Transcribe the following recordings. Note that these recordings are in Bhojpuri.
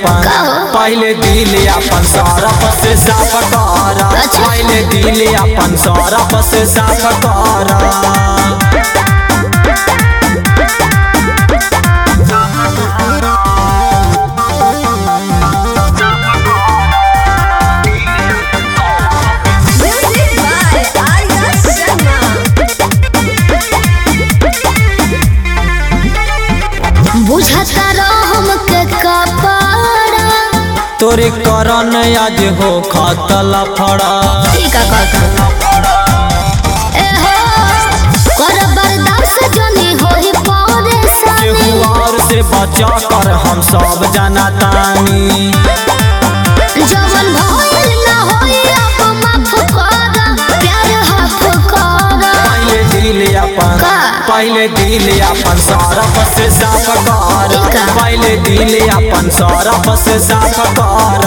अपन पहले दिल अपन सरफ से साफ कर पहले दिल अपन सरफ से साफ कर बुझता रहम के कपड़ा तोरे करन आज हो खतल फड़ा ठीक ए हो कर बर्दाश्त जनी होई परेशानी केहुआर से बचा कर हम सब जाना तानी जवन भइल ना होई आप माफ कर प्यार हक कर पहले दिल अपन सरफ से साफ कर पहले दिल अपन सरफ से साफ कर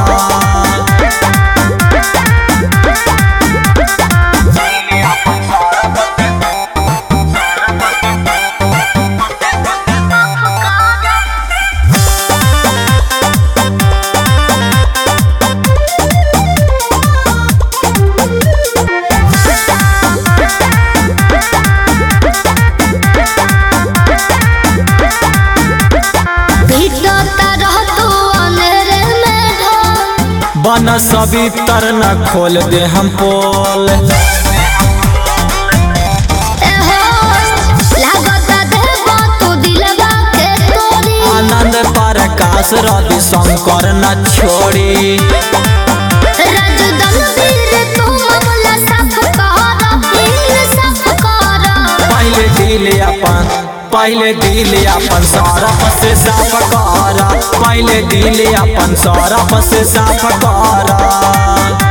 बन सभी तर न खोल दे हम पोल आनंद प्रकाश रवि शंकर न छोड़ी पहले दिल अपन सरफ से साफ कर पहले दिल अपन सरफ से साफ कर